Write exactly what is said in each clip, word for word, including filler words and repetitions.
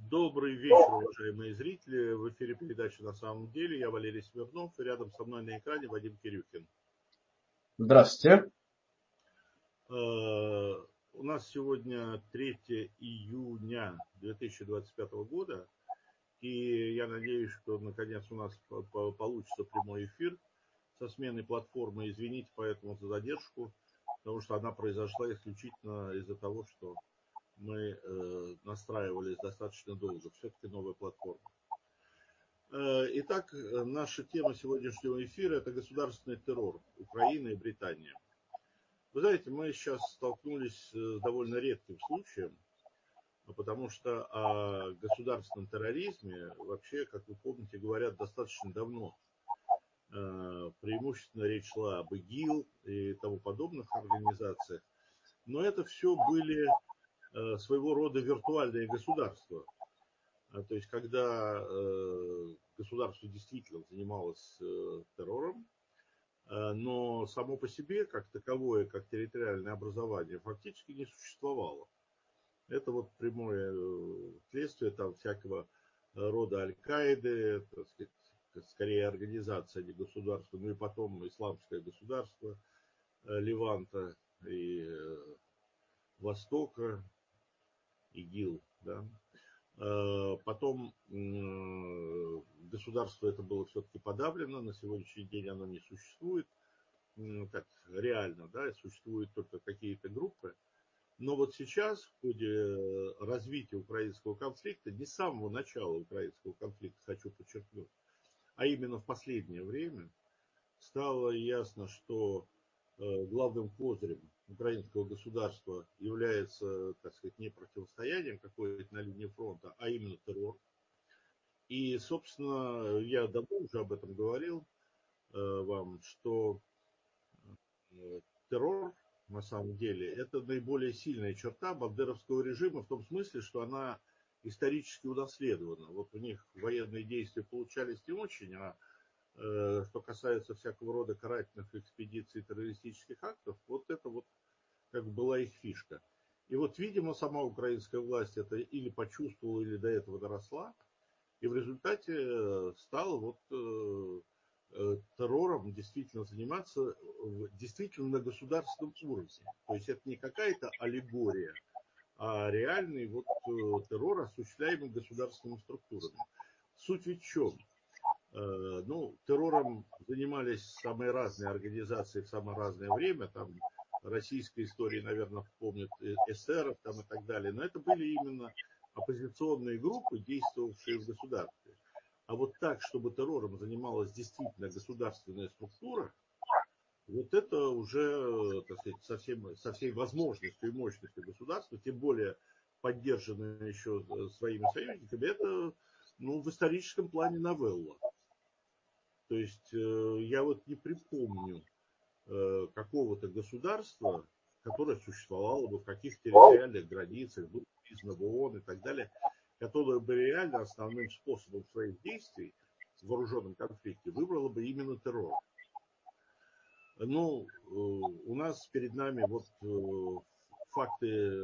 Добрый вечер, уважаемые зрители. В эфире передача «На самом деле». Я Валерий Смирнов, и рядом со мной на экране Вадим Кирюхин. Здравствуйте. Э, У нас сегодня третье июня две тысячи двадцать пятого года, и я надеюсь, что наконец у нас по- по- получится прямой эфир со сменой платформы. Извините поэтому за задержку, потому что она произошла исключительно из-за того, что мы э, настраивались достаточно долго. Все-таки новая платформа. Э, Итак, э, наша тема сегодняшнего эфира – это государственный террор Украины и Британии. Вы знаете, мы сейчас столкнулись э, с довольно редким случаем, потому что о государственном терроризме вообще, как вы помните, говорят достаточно давно. Э, Преимущественно речь шла об ИГИЛ и тому подобных организациях. Но это все были э, своего рода виртуальные государства. А, То есть, когда э, государство действительно занималось э, террором, э, но само по себе, как таковое, как территориальное образование, фактически не существовало. Это вот прямое э, следствие там всякого рода Аль-Каиды, так сказать, скорее организация, а не государство, ну и потом исламское государство э, Леванта и э, Востока, ИГИЛ, да. Э, Потом м, государство это было все-таки подавлено, на сегодняшний день оно не существует, м, так реально, да, существуют только какие-то группы. Но вот сейчас, в ходе развития украинского конфликта, не с самого начала украинского конфликта, хочу подчеркнуть, а именно в последнее время, стало ясно, что э, главным козырем украинского государства является, так сказать, не противостоянием какое-то на линии фронта, а именно террор. И, собственно, я давно уже об этом говорил э, вам, что э, террор, на самом деле, это наиболее сильная черта бандеровского режима в том смысле, что она исторически унаследована. Вот у них военные действия получались не очень, а э, что касается всякого рода карательных экспедиций, террористических актов, вот это вот как была их фишка. И вот, видимо, сама украинская власть это или почувствовала, или до этого доросла, и в результате э, стала вот э, э, террором действительно заниматься в- действительно на государственном уровне. То есть это не какая-то аллегория, а реальный вот э, террор, осуществляемый государственными структурами. Суть ведь в чем? Э, Ну, террором занимались самые разные организации в самое разное время. Там российской истории, наверное, помнят э, эсеров там и так далее. Но это были именно оппозиционные группы, действовавшие в государстве. А вот так, чтобы террором занималась действительно государственная структура, вот это уже, так сказать, со, всем, со всей возможностью и мощностью государства, тем более поддержанное еще своими союзниками, это ну, в историческом плане новелла. То есть э, я вот не припомню э, какого-то государства, которое существовало бы в каких-то территориальных границах, было признано в ООН и так далее, которое бы реально основным способом своих действий в вооруженном конфликте выбрало бы именно террор. Ну, э, у нас перед нами вот э, факты,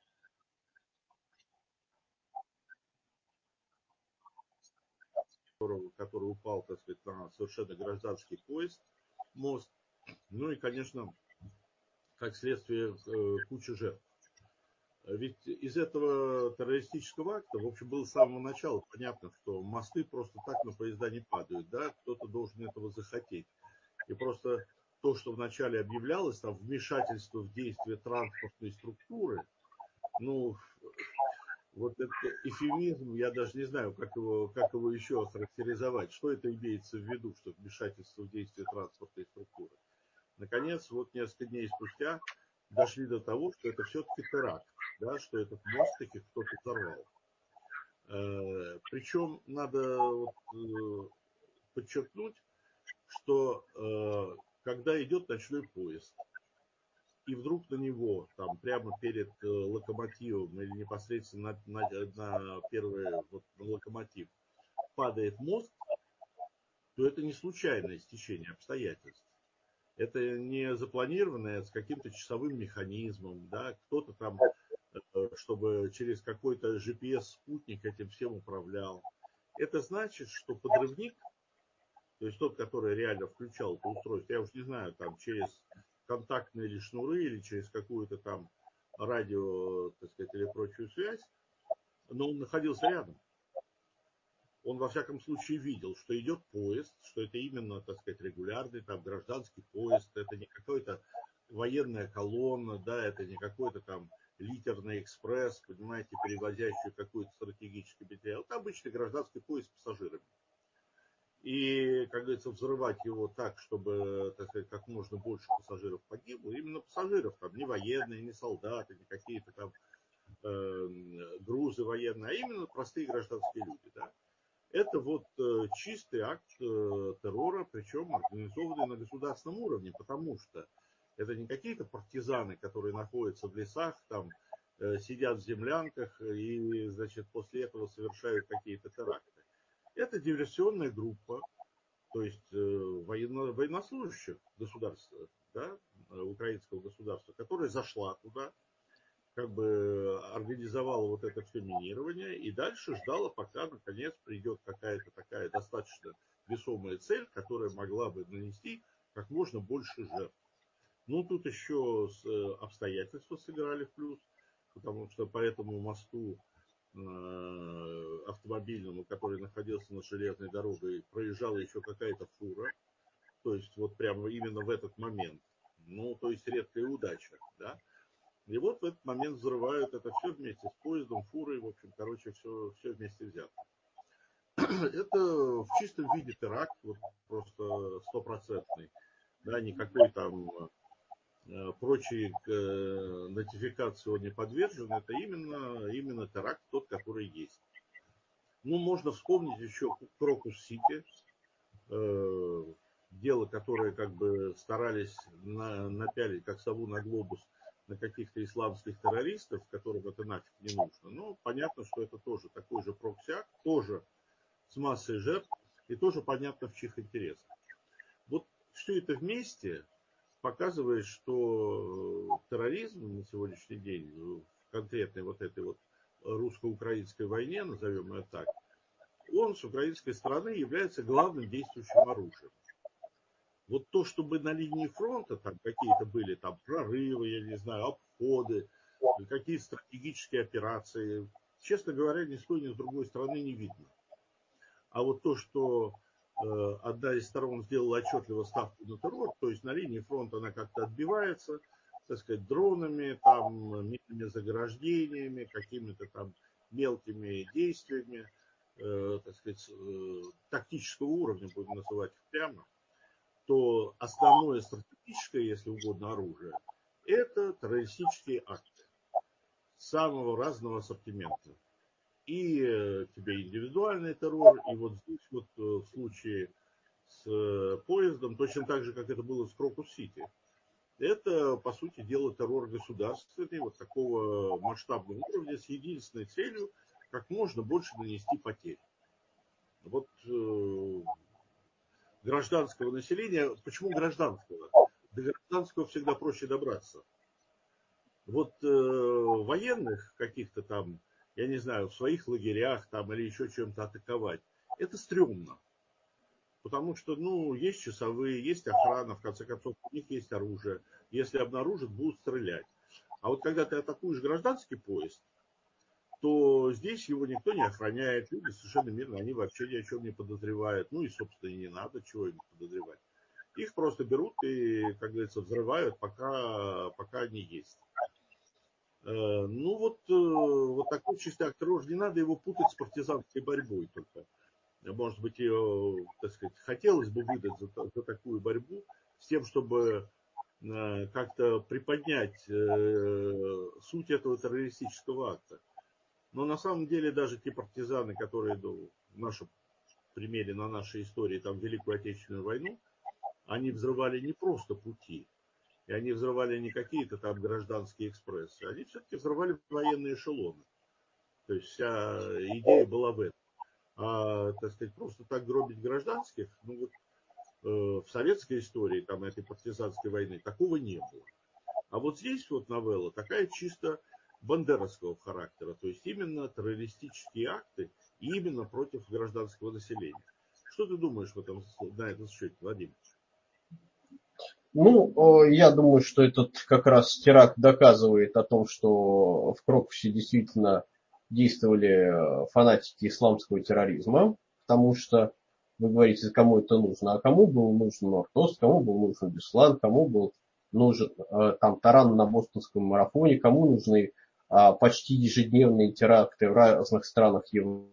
которого- который упал, так сказать, на совершенно гражданский поезд, мост. Ну и, конечно, как следствие, э, куча жертв. Ведь из этого террористического акта, в общем, было с самого начала понятно, что мосты просто так на поезда не падают, да, кто-то должен этого захотеть. И просто то, что вначале объявлялось, там, вмешательство в действие транспортной структуры, ну, вот этот эфемизм, я даже не знаю, как его, как его еще охарактеризовать, что это имеется в виду, что вмешательство в действие транспортной структуры. Наконец, вот несколько дней спустя дошли до того, что это все-таки теракт, да, что этот мост таки кто-то взорвал. Э, Причем надо вот, э, подчеркнуть, что э, когда идет ночной поезд, и вдруг на него, там, прямо перед э, локомотивом или непосредственно на, на, на первый вот, на локомотив падает мост, то это не случайное стечение обстоятельств. Это не запланированное с каким-то часовым механизмом, да, кто-то там чтобы через какой-то джи пи эс-спутник этим всем управлял. Это значит, что подрывник, то есть тот, который реально включал это устройство, я уж не знаю, там через контактные или шнуры, или через какую-то там радио, так сказать, или прочую связь, но он находился рядом. Он, во всяком случае, видел, что идет поезд, что это именно, так сказать, регулярный там гражданский поезд, это не какой-то военная колонна, да, это не какой-то там литерный экспресс, понимаете, перевозящий какой-то стратегический материал. Это обычный гражданский поезд с пассажирами. И, как говорится, взрывать его так, чтобы, так сказать, как можно больше пассажиров погибло, именно пассажиров, там, не военные, не солдаты, не какие-то там э, грузы военные, а именно простые гражданские люди, да. Это вот э, чистый акт э, террора, причем организованный на государственном уровне, потому что это не какие-то партизаны, которые находятся в лесах, там, э, сидят в землянках и, значит, после этого совершают какие-то теракты. Это диверсионная группа, то есть э, военно, военнослужащих государства, да, украинского государства, которая зашла туда, как бы организовала вот это все минирование и дальше ждала, пока наконец придет какая-то такая достаточно весомая цель, которая могла бы нанести как можно больше жертв. Ну, тут еще обстоятельства сыграли в плюс, потому что по этому мосту автомобильному, который находился над железной дорогой, проезжала еще какая-то фура, то есть вот прямо именно в этот момент. Ну, то есть редкая удача, да. И вот в этот момент взрывают это все вместе с поездом, фурой, в общем, короче, все, все вместе взято. Это в чистом виде теракт, вот просто стопроцентный, да, никакой там э, прочей э, нотификации он не подвержен, это именно, именно теракт тот, который есть. Ну, можно вспомнить еще Крокус-Сити, э, дело, которое как бы старались на, напялить как сову на глобус на каких-то исламских террористов, которым это нафиг не нужно. Но понятно, что это тоже такой же прокси-акт, тоже с массой жертв, и тоже понятно, в чьих интересах. Вот все это вместе показывает, что терроризм на сегодняшний день, в конкретной вот этой вот русско-украинской войне, назовем ее так, он с украинской стороны является главным действующим оружием. Вот то, чтобы на линии фронта там какие-то были там прорывы, я не знаю, обходы, какие-то стратегические операции, честно говоря, ни с той, ни с другой стороны не видно. А вот то, что э, одна из сторон сделала отчетливо ставку на террор, то есть на линии фронта она как-то отбивается, так сказать, дронами, там, минными заграждениями, какими-то там мелкими действиями, э, так сказать, э, тактического уровня, будем называть их прямо, то основное стратегическое, если угодно, оружие, это террористические акты самого разного ассортимента. И э, тебе индивидуальный террор, и вот здесь вот э, в случае с э, поездом, точно так же, как это было с Крокус-Сити, это, по сути дела, террор государственный, вот такого масштабного уровня, с единственной целью, как можно больше нанести потерь. Вот э, гражданского населения, почему гражданского? До гражданского всегда проще добраться. Вот э, военных каких-то там, я не знаю, в своих лагерях там или еще чем-то атаковать, это стрёмно. Потому что, ну, есть часовые, есть охрана, в конце концов, у них есть оружие. Если обнаружат, будут стрелять. А вот когда ты атакуешь гражданский поезд, то здесь его никто не охраняет. Люди совершенно мирно, они вообще ни о чем не подозревают. Ну и, собственно, и не надо чего им подозревать. Их просто берут и, как говорится, взрывают, пока, пока они есть. Ну вот, вот такой чистый акт террора, не надо его путать с партизанской борьбой только. Может быть, ее, так сказать, хотелось бы выдать за, за такую борьбу, с тем, чтобы э, как-то приподнять э, суть этого террористического акта. Но на самом деле даже те партизаны, которые ну, в нашем примере, на нашей истории, там, Великую Отечественную войну, они взрывали не просто пути, и они взрывали не какие-то там гражданские экспрессы, они все-таки взрывали военные эшелоны. То есть вся идея была в этом. А, так сказать, просто так гробить гражданских, ну вот э, в советской истории, там, этой партизанской войны, такого не было. А вот здесь вот новелла такая чисто бандеровского характера, то есть именно террористические акты и именно против гражданского населения. Что ты думаешь в этом, на этом счете, Вадим? Ну, я думаю, что этот как раз теракт доказывает о том, что в Крокусе действительно действовали фанатики исламского терроризма, потому что, вы говорите, кому это нужно, а кому был нужен Норд-Ост, кому был нужен Беслан, кому был нужен там таран на бостонском марафоне, кому нужны а, почти ежедневные теракты в разных странах Европы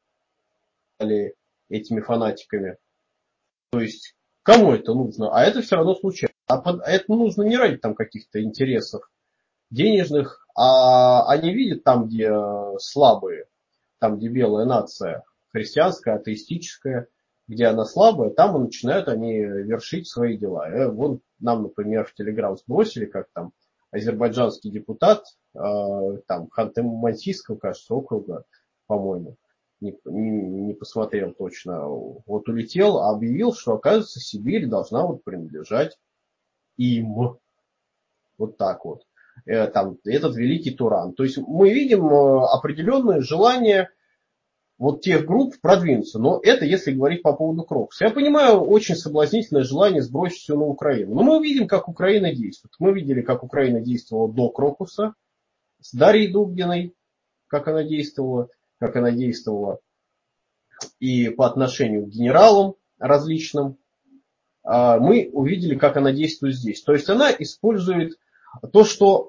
этими фанатиками. То есть, кому это нужно? А это все равно случается. А под, это нужно не ради там каких-то интересов денежных, а они видят там, где слабые, там, где белая нация, христианская, атеистическая, где она слабая, там и начинают они вершить свои дела. Э, вон нам, например, в Телеграм сбросили, как там азербайджанский депутат, э, там, Ханты-Мансийского, кажется, округа, по-моему, не, не, не посмотрел точно, вот улетел, а объявил, что, оказывается, Сибирь должна вот принадлежать им. Вот так вот. Э, там, этот великий Туран. То есть мы видим э, определенное желание вот тех групп продвинуться. Но это если говорить по поводу Крокуса. Я понимаю очень соблазнительное желание сбросить все на Украину. Но мы видим, как Украина действует. Мы видели, как Украина действовала до Крокуса с Дарьей Дубгиной, как она действовала, как она действовала и по отношению к генералам различным. Мы увидели, как она действует здесь. То есть она использует то, что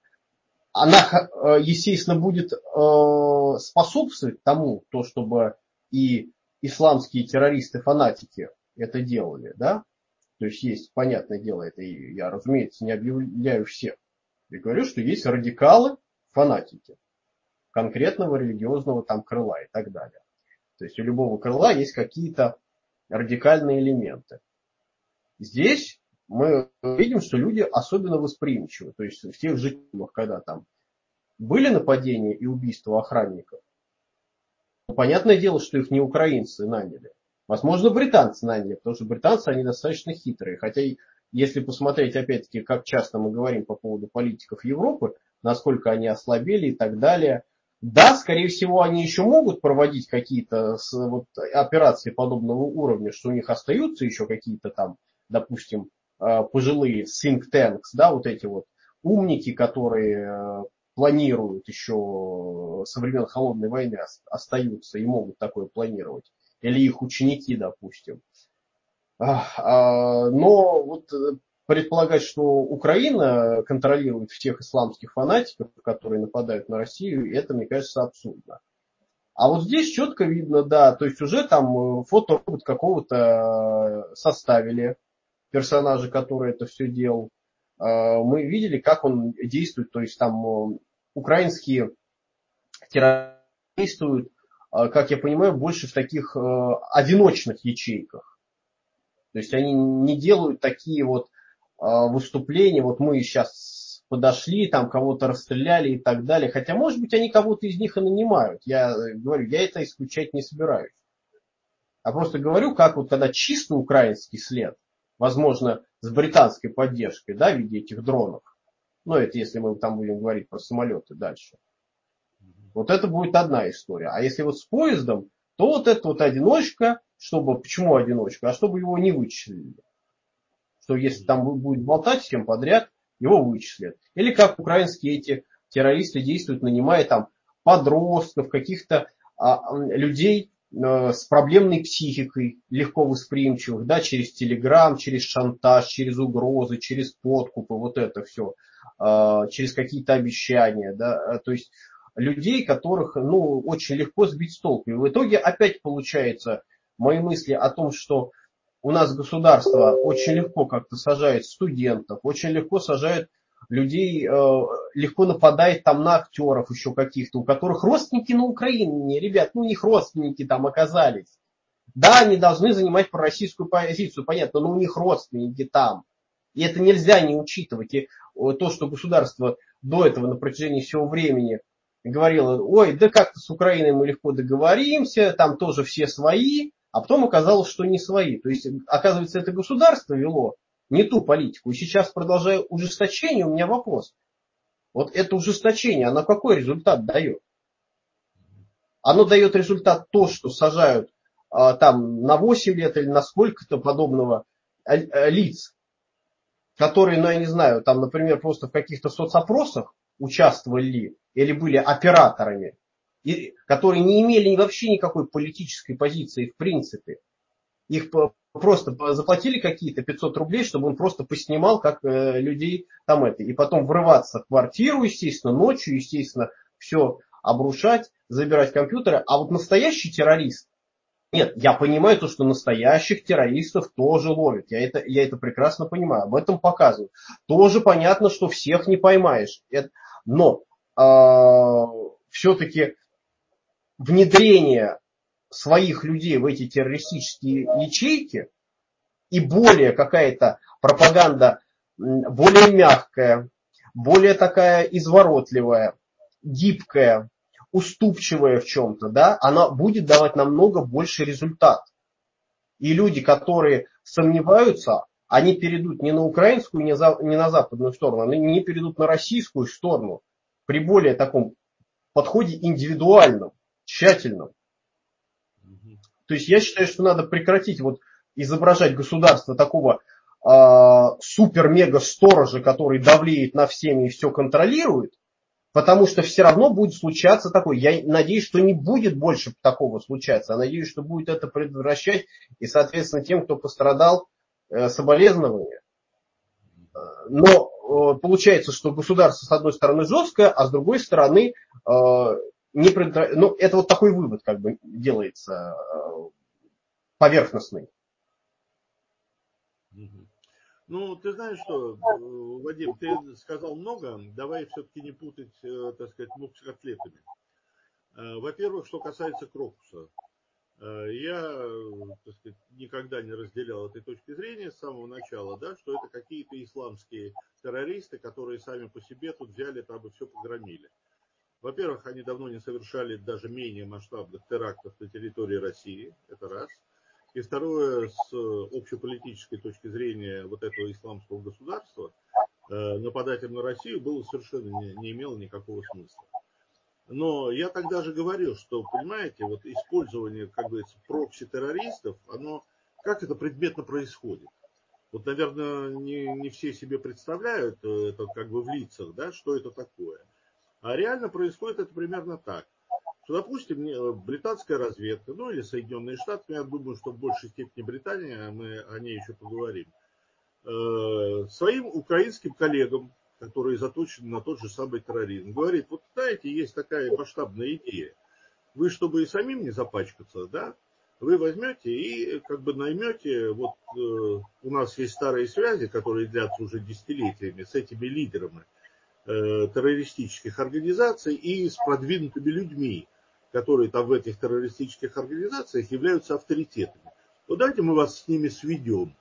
она, естественно, будет способствовать тому, то, чтобы и исламские террористы-фанатики это делали, да? То есть есть, понятное дело, это и я, разумеется, не объявляю всех. Я говорю, что есть радикалы, фанатики конкретного религиозного там крыла и так далее. То есть у любого крыла есть какие-то радикальные элементы. Здесь мы видим, что люди особенно восприимчивы. То есть в тех же фильмах, когда там были нападения и убийства охранников, ну, понятное дело, что их не украинцы наняли. Возможно, британцы наняли, потому что британцы, они достаточно хитрые. Хотя, если посмотреть, опять-таки, как часто мы говорим по поводу политиков Европы, насколько они ослабели и так далее. Да, скорее всего, они еще могут проводить какие-то вот, операции подобного уровня, что у них остаются еще какие-то там, допустим, пожилые think tanks, да, вот эти вот умники, которые планируют еще со времен Холодной войны, остаются и могут такое планировать. Или их ученики, допустим. Но вот предполагать, что Украина контролирует всех исламских фанатиков, которые нападают на Россию, это, мне кажется, абсурдно. А вот здесь четко видно, да, то есть уже там фоторобот какого-то составили, персонажа, который это все делал. Мы видели, как он действует, то есть там украинские террористы действуют, как я понимаю, больше в таких одиночных ячейках. То есть они не делают такие вот выступления, вот мы сейчас подошли, там кого-то расстреляли и так далее. Хотя, может быть, они кого-то из них и нанимают. Я говорю, я это исключать не собираюсь. А просто говорю, как вот когда чисто украинский след, возможно, с британской поддержкой, да, в виде этих дронов. Ну, это если мы там будем говорить про самолеты дальше. Вот это будет одна история. А если вот с поездом, то вот это вот одиночка, чтобы, почему одиночка? А чтобы его не вычислили. Что если там будет болтать всем подряд, его вычислят. Или как украинские эти террористы действуют, нанимая там подростков, каких-то а, людей а, с проблемной психикой, легко восприимчивых, да, через телеграм, через шантаж, через угрозы, через подкупы, вот это все, а, через какие-то обещания, да, то есть людей, которых, ну, очень легко сбить с толку. И в итоге опять получается мои мысли о том, что у нас государство очень легко как-то сажает студентов, очень легко сажает людей, э, легко нападает там на актеров еще каких-то, у которых родственники на Украине. Ребят, ну у них родственники там оказались. Да, они должны занимать пророссийскую позицию, понятно, но у них родственники там. И это нельзя не учитывать. И то, что государство до этого на протяжении всего времени говорило, ой, да как-то с Украиной мы легко договоримся, там тоже все свои, а потом оказалось, что не свои. То есть, оказывается, это государство вело не ту политику. И сейчас, продолжая ужесточение, у меня вопрос. Вот это ужесточение, оно какой результат дает? Оно дает результат то, что сажают а, там на восемь лет или на сколько-то подобного а, а, лиц, которые, ну я не знаю, там, например, просто в каких-то соцопросах участвовали или были операторами, и, которые не имели вообще никакой политической позиции в принципе. Их просто заплатили какие-то пятьсот рублей, чтобы он просто поснимал, как э, людей там это. И потом врываться в квартиру, естественно, ночью, естественно, все обрушать, забирать компьютеры. А вот настоящий террорист, нет, я понимаю то, что настоящих террористов тоже ловят. Я это, я это прекрасно понимаю. Об этом показывают. Тоже понятно, что всех не поймаешь. Это, но э, все-таки внедрение своих людей в эти террористические ячейки и более какая-то пропаганда более мягкая, более такая изворотливая, гибкая, уступчивая в чем-то, да, она будет давать намного больше результат. И люди, которые сомневаются, они перейдут не на украинскую, не, за, не на западную сторону, они не перейдут на российскую сторону при более таком подходе индивидуальном, тщательном. То есть я считаю, что надо прекратить вот изображать государство такого э, супер-мега-сторожа, который давлеет на всеми и все контролирует, потому что все равно будет случаться такое. Я надеюсь, что не будет больше такого случаться. Я надеюсь, что будет это предотвращать и, соответственно, тем, кто пострадал, э, соболезнования. Но э, получается, что государство с одной стороны жесткое, а с другой стороны э, не предотвращает. Ну, это вот такой вывод как бы делается э, поверхностный. Ну, ты знаешь что, Вадим, ты сказал много, давай все-таки не путать, так сказать, мук с котлетами. Во-первых, что касается Крокуса. Я, так сказать, никогда не разделял этой точки зрения с самого начала, да, что это какие-то исламские террористы, которые сами по себе тут взяли там и все погромили. Во-первых, они давно не совершали даже менее масштабных терактов на территории России, это раз. И второе, с общеполитической точки зрения вот этого исламского государства, нападать на Россию было совершенно не, не имело никакого смысла. Но я тогда же говорил, что, понимаете, вот использование, как говорится, прокси-террористов, оно, как это предметно происходит? Вот, наверное, не, не все себе представляют это как бы в лицах, да, что это такое. А реально происходит это примерно так. Что, допустим, британская разведка, ну или Соединенные Штаты, я думаю, что в большей степени Британия, мы о ней еще поговорим, э, своим украинским коллегам, которые заточены на тот же самый терроризм, говорит, вот знаете, есть такая масштабная идея. Вы, чтобы и самим не запачкаться, да, вы возьмете и как бы наймете, вот э, у нас есть старые связи, которые длятся уже десятилетиями с этими лидерами э, террористических организаций и с продвинутыми людьми, которые там в этих террористических организациях являются авторитетами. Вот давайте мы вас с ними сведем.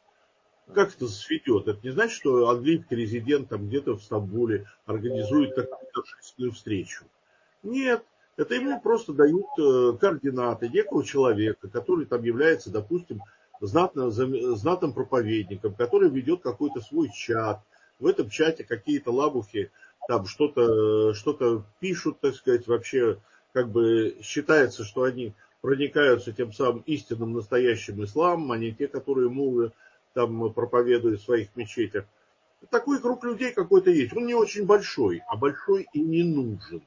Как это сведет? Это не значит, что английский резидент там где-то в Стамбуле организует такую торжественную встречу. Нет, это ему просто дают координаты некого человека, который там является, допустим, знатно, знатным проповедником, который ведет какой-то свой чат. В этом чате какие-то лабухи там что-то что-то пишут, так сказать, вообще как бы считается, что они проникаются тем самым истинным настоящим исламом, а не те, которые мулы там проповедуют в своих мечетях. Такой круг людей какой-то есть. Он не очень большой, а большой и не нужен.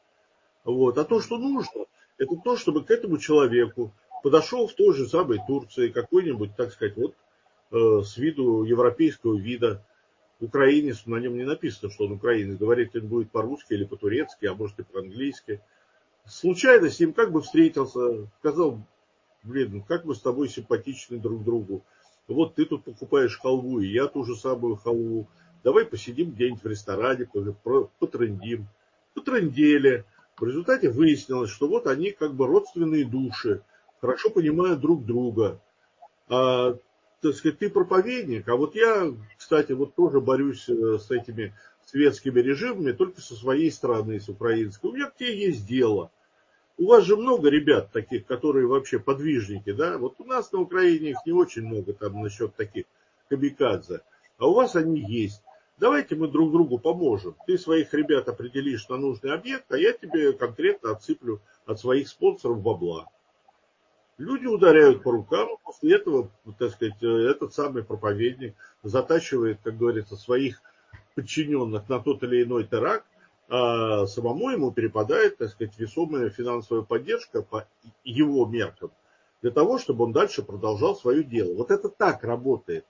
Вот. А то, что нужно, это то, чтобы к этому человеку подошел в той же самой Турции какой-нибудь, так сказать, вот э, с виду европейского вида украинец, на нем не написано, что он украинец, говорит он будет по-русски или по-турецки, а может и по-английски. Случайно с ним как бы встретился, сказал, блин, ну как мы с тобой симпатичны друг другу. Вот ты тут покупаешь халву, и я ту же самую халву. Давай посидим где-нибудь в ресторане, потрындим. Потрындели. В результате выяснилось, что вот они как бы родственные души, хорошо понимают друг друга. А, так сказать, ты проповедник, а вот я, кстати, вот тоже борюсь с этими светскими режимами, только со своей стороны, с украинской. У меня к тебе есть дело. У вас же много ребят таких, которые вообще подвижники, да? Вот у нас на Украине их не очень много там насчет таких камикадзе. А у вас они есть. давайте мы друг другу поможем. Ты своих ребят определишь на нужный объект, а я тебе конкретно отсыплю от своих спонсоров бабла. Люди ударяют по рукам, после этого, так сказать, этот самый проповедник затачивает, как говорится, своих подчиненных на тот или иной теракт, а самому ему перепадает, так сказать, весомая финансовая поддержка по его меркам для того, чтобы он дальше продолжал свое дело. Вот это так работает.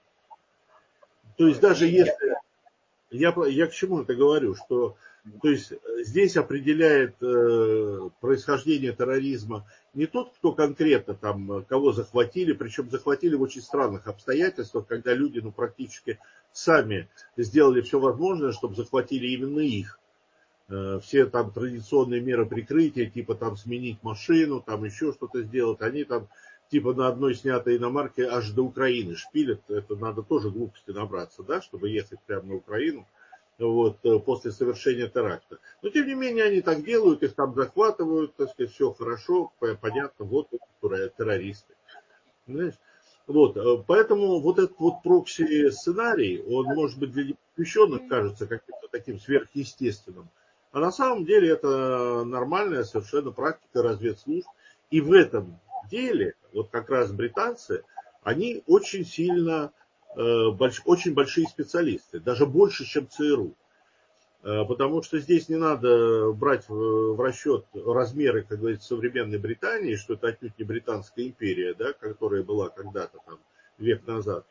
То есть даже если... Я, я к чему это говорю, что то есть здесь определяет э, происхождение терроризма не тот, кто конкретно там, кого захватили, причем захватили в очень странных обстоятельствах, когда люди ну, практически сами сделали все возможное, чтобы захватили именно их. Э, все там традиционные меры прикрытия, типа там сменить машину, там еще что-то сделать, они там типа на одной снятой иномарке аж до Украины шпилят, это надо тоже глупости набраться, да, чтобы ехать прямо на Украину. Вот, после совершения теракта. Но, тем не менее, они так делают, их там захватывают, так сказать, все хорошо, понятно, вот террористы. Понимаешь? Вот, поэтому вот этот вот прокси-сценарий, он, может быть, для непосвященных кажется каким-то таким сверхъестественным, а на самом деле это нормальная совершенно практика разведслужб. И в этом деле, вот как раз британцы, они очень сильно... Больш, очень большие специалисты, даже больше, чем ЦРУ. Потому что здесь не надо брать в расчет размеры, как говорится, современной Британии, что это отнюдь не Британская империя, да, которая была когда-то там век назад.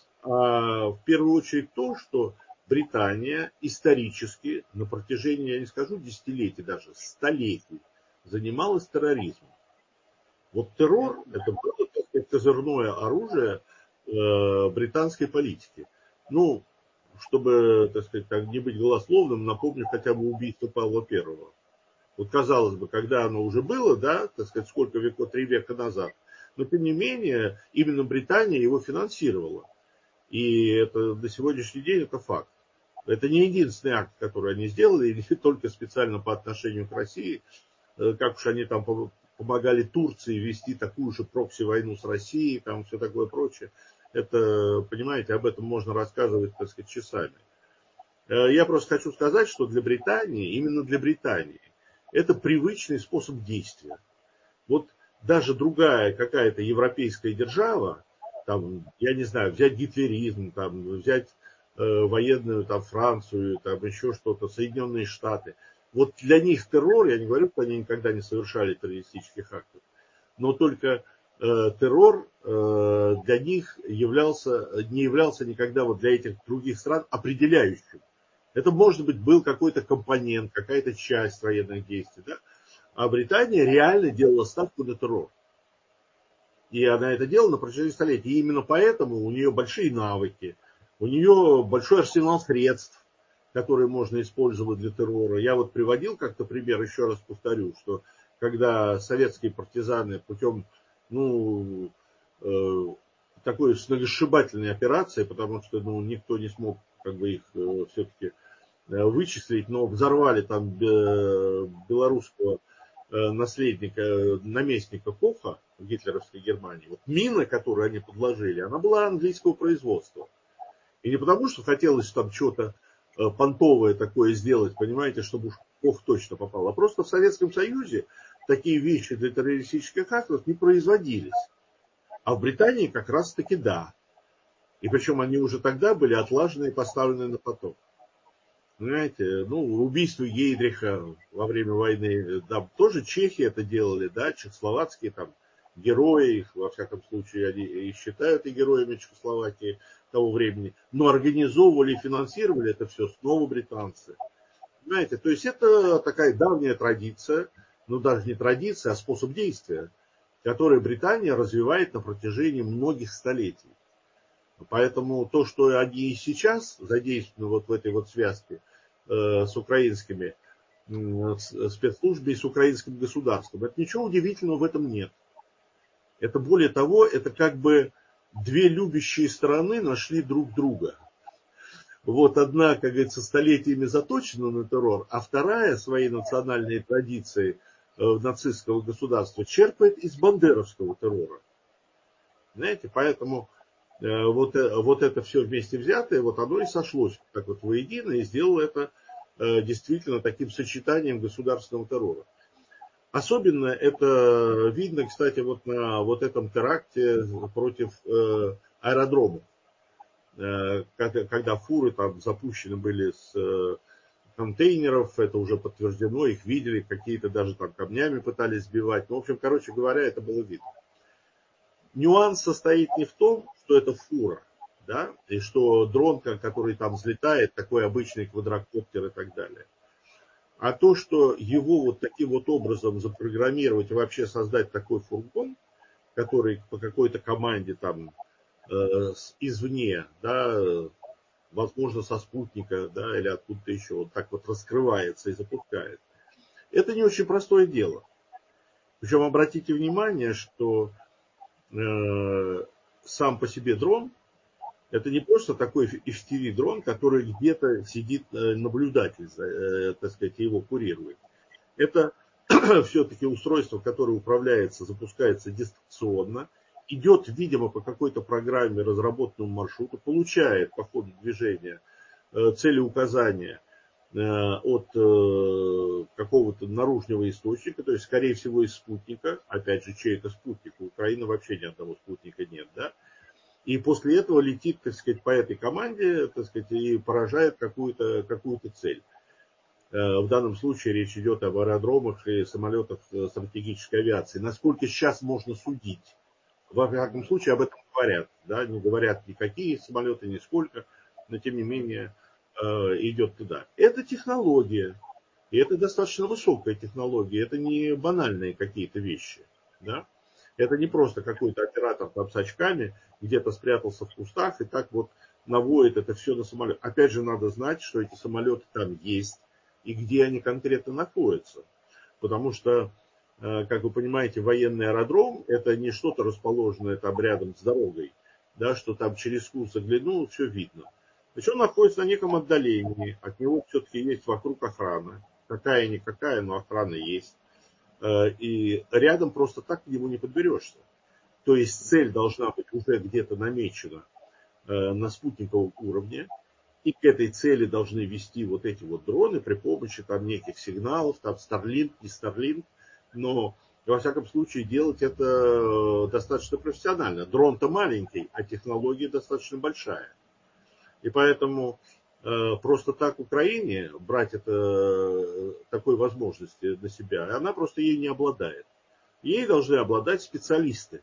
А в первую очередь то, что Британия исторически на протяжении, я не скажу десятилетий даже, столетий занималась терроризмом. Вот террор – это было, так сказать, козырное оружие британской политики. Ну, чтобы, так сказать, так, не быть голословным, напомню хотя бы убийство Павла Первого. Вот казалось бы, когда оно уже было, да, так сказать, сколько веков, три века назад, но тем не менее, именно Британия его финансировала. И это до сегодняшний день это факт. Это не единственный акт, который они сделали, и не только специально по отношению к России, как уж они там помогали Турции вести такую же прокси-войну с Россией, там все такое прочее. Это, понимаете, об этом можно рассказывать, так сказать, часами. Я просто хочу сказать, что для Британии, именно для Британии, это привычный способ действия. Вот даже другая какая-то европейская держава, там, я не знаю, взять гитлеризм, там, взять э, военную там, Францию, там, еще что-то, Соединенные Штаты. Вот для них террор, я не говорю, что они никогда не совершали террористических актов, но только э, террор э, для них являлся, не являлся никогда вот для этих других стран определяющим. Это, может быть, был какой-то компонент, какая-то часть военных действий, да? А Британия реально делала ставку на террор. И она это делала на протяжении столетий. И именно поэтому у нее большие навыки, у нее большой арсенал средств, которые можно использовать для террора. Я вот приводил как-то пример, еще раз повторю, что когда советские партизаны путем, ну, э, такой сногсшибательной операции, потому что, ну, никто не смог, как бы, их э, все-таки вычислить, но взорвали там белорусского наследника, наместника Коха в гитлеровской Германии. Вот мина, которую они подложили, она была английского производства. И не потому, что хотелось там что-то понтовое такое сделать, понимаете, чтобы уж Кох точно попал, а просто в Советском Союзе такие вещи для террористических актов не производились. А в Британии как раз-таки да. И причем они уже тогда были отлажены и поставлены на поток. Понимаете, ну, убийство Гейдриха во время войны, да, тоже чехи это делали, да, чехословацкие там герои, их, во всяком случае, они и считают и героями Чехословакии того времени, но организовывали и финансировали это все снова британцы. Понимаете, то есть это такая давняя традиция, ну, даже не традиция, а способ действия, который Британия развивает на протяжении многих столетий. Поэтому то, что они и сейчас задействованы вот в этой вот связке э, с украинскими э, спецслужбами и с украинским государством, это ничего удивительного в этом нет. Это более того, это как бы две любящие стороны нашли друг друга. Вот одна, как говорится, столетиями заточена на террор, а вторая свои национальные традиции э, нацистского государства черпает из бандеровского террора. Знаете, поэтому Вот, вот это все вместе взятое, вот оно и сошлось так вот воедино и сделало это действительно таким сочетанием государственного террора. Особенно это видно, кстати, вот на вот этом теракте против аэродромов, когда фуры там запущены были с контейнеров, это уже подтверждено, их видели, какие-то даже там камнями пытались сбивать. Ну, в общем, короче говоря, это было видно. Нюанс состоит не в том, что это фура, да, и что дрон, который там взлетает, такой обычный квадрокоптер и так далее. А то, что его вот таким вот образом запрограммировать и вообще создать такой фургон, который по какой-то команде там э, извне, да, возможно, со спутника, да, или откуда-то еще, вот так вот раскрывается и запускает. Это не очень простое дело. Причем обратите внимание, что э, сам по себе дрон, это не просто такой эф ти ви-дрон, который где-то сидит наблюдатель, э, так сказать, его курирует. Это все-таки устройство, которое управляется, запускается дистанционно, идет, видимо, по какой-то программе, разработанному маршруту, получает по ходу движения целеуказания от какого-то наружного источника, то есть, скорее всего, из спутника. Опять же, чей это спутник? У Украины вообще ни одного спутника нет, да? И после этого летит, так сказать, по этой команде, так сказать, и поражает какую-то какую-то цель. В данном случае речь идет об аэродромах и самолетах стратегической авиации. Насколько сейчас можно судить? Во всяком случае, об этом говорят. Да? Не говорят никакие самолеты, нисколько, но тем не менее идет туда. Это технология. И это достаточно высокая технология. Это не банальные какие-то вещи. Да? Это не просто какой-то оператор там с очками где-то спрятался в кустах и так вот наводит это все на самолет. Опять же, надо знать, что эти самолеты там есть и где они конкретно находятся. Потому что, как вы понимаете, военный аэродром – это не что-то расположенное там рядом с дорогой, да, что там через куст заглянул, все видно. Значит, он находится на неком отдалении, от него все-таки есть вокруг охрана. Какая-никакая, но охрана есть. И рядом просто так к нему не подберешься. То есть цель должна быть уже где-то намечена на спутниковом уровне. И к этой цели должны вести вот эти вот дроны при помощи там неких сигналов, там Starlink, не Starlink, но во всяком случае делать это достаточно профессионально. Дрон-то маленький, а технология достаточно большая. И поэтому э, просто так Украине брать это, такой возможности на себя, она просто ей не обладает. Ей должны обладать специалисты.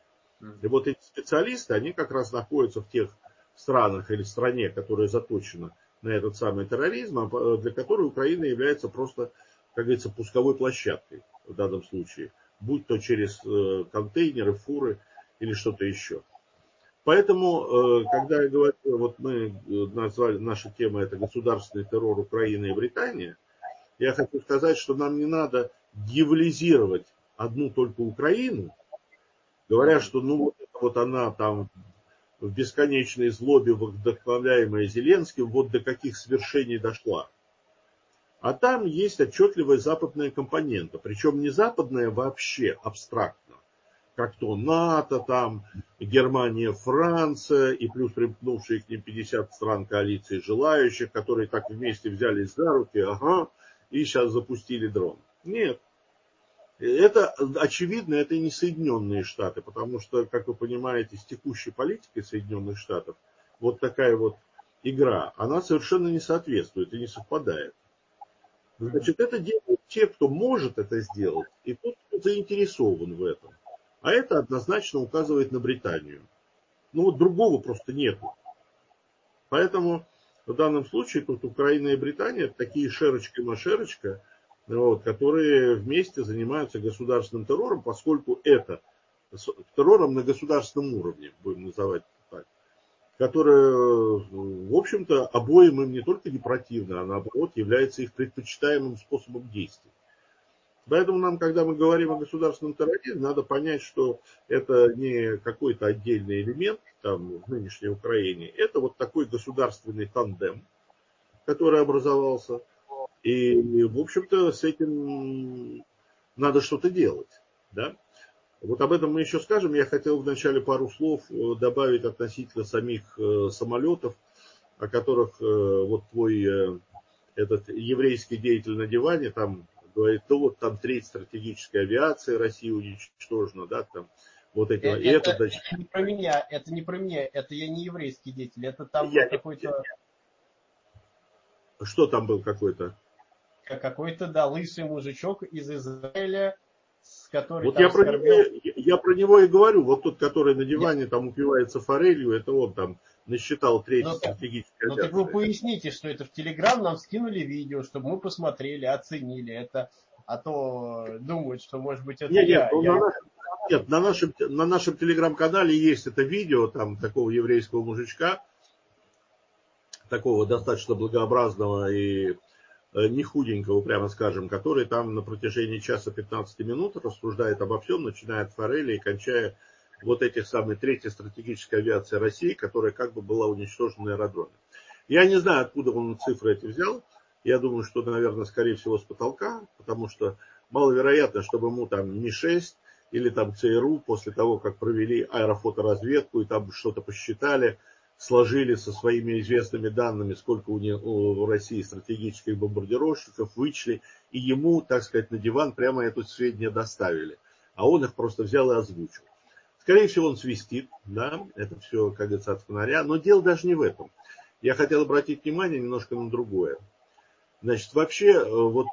И вот эти специалисты, они как раз находятся в тех странах или стране, которая заточена на этот самый терроризм, для которой Украина является просто, как говорится, пусковой площадкой в данном случае. Будь то через контейнеры, фуры или что-то еще. Поэтому, когда я говорю, вот мы назвали, наша тема это государственный террор Украины и Британии, я хочу сказать, что нам не надо дьяволизировать одну только Украину, говоря, что ну вот, вот она там в бесконечной злобе, вдохновляемая Зеленским, вот до каких свершений дошла. А там есть отчетливая западная компонента. Причем не западная вообще абстрактно, как то НАТО, там, Германия, Франция, и плюс примкнувшие к ним пятьдесят стран коалиции желающих, которые так вместе взялись за руки, ага, и сейчас запустили дрон. Нет. Это, очевидно, это не Соединенные Штаты, потому что, как вы понимаете, с текущей политикой Соединенных Штатов вот такая вот игра, она совершенно не соответствует и не совпадает. Значит, это делают те, кто может это сделать, и тот, кто заинтересован в этом. А это однозначно указывает на Британию. Ну вот другого просто нету. Поэтому в данном случае тут Украина и Британия такие шерочка-машерочка, вот, которые вместе занимаются государственным террором, поскольку это террором на государственном уровне, будем называть так, которое, в общем-то, обоим им не только не противно, а наоборот является их предпочитаемым способом действий. Поэтому нам, когда мы говорим о государственном терроризме, надо понять, что это не какой-то отдельный элемент там, в нынешней Украине, это вот такой государственный тандем, который образовался. И, в общем-то, с этим надо что-то делать. Да? Вот об этом мы еще скажем. Я хотел вначале пару слов добавить относительно самих самолетов, о которых вот твой этот еврейский деятель на диване там говорит, то вот там треть стратегической авиации России уничтожена, да, там вот эти, и Это, это, значит, это не про меня, это не про меня, это я не еврейский деятель, это там я какой-то... Что там был какой-то? Какой-то, да, лысый мужичок из Израиля, который Вот там я про него, скорбел. я про него и говорю. Вот тот, который на диване там упивается форелью, это он там насчитал треть Ну так, стратегической ну так вы авиации. поясните, что это в Телеграм нам скинули видео, чтобы мы посмотрели, оценили это, а то думают, что может быть это Нет, нет, я. ну, на я... нашем, нет, на нашем, на нашем телеграм-канале есть это видео там такого еврейского мужичка, такого достаточно благообразного и не худенького, прямо скажем, который там на протяжении часа пятнадцати минут рассуждает обо всем, начиная от форели и кончая вот этих самых третьей стратегической авиации России, которая как бы была уничтожена на аэродроме. Я не знаю, откуда он цифры эти взял. Я думаю, что, наверное, скорее всего, с потолка, потому что маловероятно, чтобы ему там Ми шесть или там ЦРУ после того, как провели аэрофоторазведку и там что-то посчитали, сложили со своими известными данными, сколько у, не, у России стратегических бомбардировщиков, вычли, и ему, так сказать, на диван прямо эту сведения доставили. А он их просто взял и озвучил. Скорее всего, он свистит, да, это все, как говорится, от фонаря, но дело даже не в этом. Я хотел обратить внимание немножко на другое. Значит, вообще, вот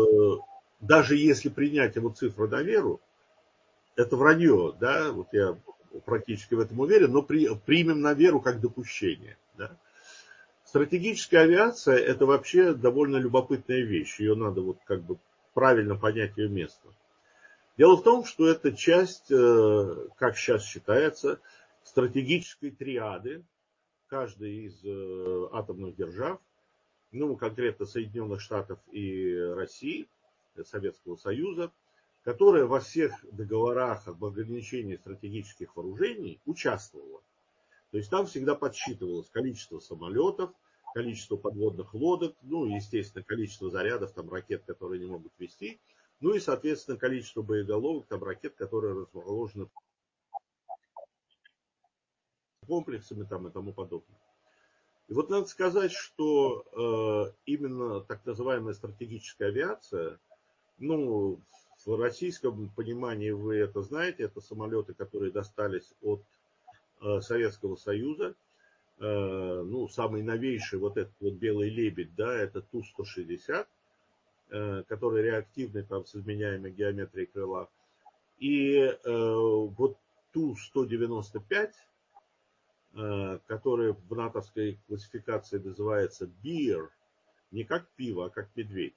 даже если принять его цифру на веру, это вранье, да, вот я практически в этом уверен, но при, примем на веру как допущение. Да. Стратегическая авиация – это вообще довольно любопытная вещь, ее надо вот как бы правильно понять ее место. Дело в том, что это часть, как сейчас считается, стратегической триады каждой из атомных держав, ну, конкретно Соединенных Штатов и России, Советского Союза, которая во всех договорах об ограничении стратегических вооружений участвовала. То есть там всегда подсчитывалось количество самолетов, количество подводных лодок, ну, естественно, количество зарядов, там, ракет, которые не могут вести, ну и, соответственно, количество боеголовок, там, ракет, которые расположены комплексами там, и тому подобное. И вот надо сказать, что э, именно так называемая стратегическая авиация, ну, в российском понимании вы это знаете, это самолеты, которые достались от э, Советского Союза. Э, ну, самый новейший, вот этот вот белый лебедь, да, это Ту сто шестьдесят, э, который реактивный, там, с изменяемой геометрией крыла. И э, вот Ту сто девяносто пять, который в натовской классификации называется Bear, не как пиво, а как медведь.